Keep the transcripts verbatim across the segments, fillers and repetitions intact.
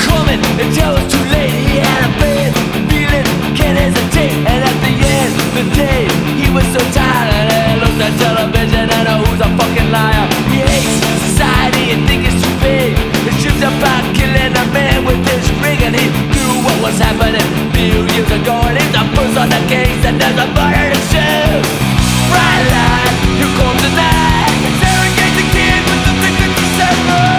coming until it's too late. He had a bad feeling, can't hesitate. And at the end of the day, he was so tired. And he looked at television and oh, who's a fucking liar. He hates society and thinks it's too big. His dreams about killing a man with his ring. And he knew what was happening few years ago. And he's the first on the case and there's a murder to shoot. Bright light, here comes the night. Interrogate the kid with the thing that you said.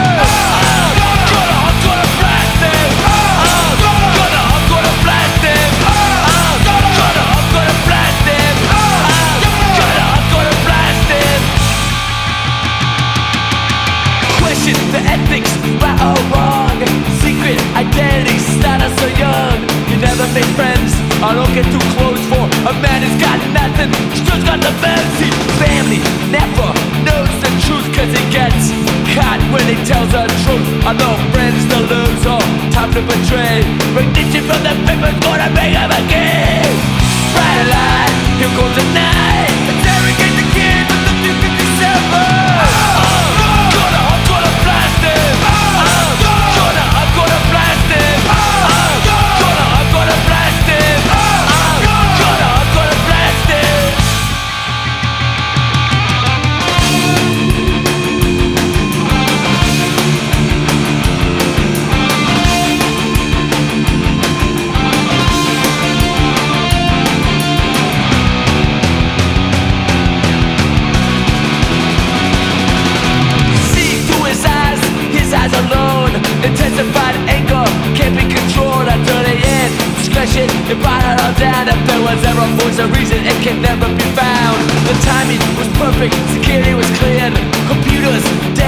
The ethics, right or wrong. Secret identities start us so young. You never make friends, I don't get too close for a man who's got nothing, still's got the fancy. Family never knows the truth, cause he gets caught when he tells the truth. I know friends to lose or time to betray. Recognition from the paper's gonna make him a king. Bright light, here goes the night. Interrogate the kid with the B fifty-seven. Intensified anger can't be controlled until the end. Discretion, it brought it all down. If there was ever a voice of reason, it can never be found. The timing was perfect, security was cleared. Computers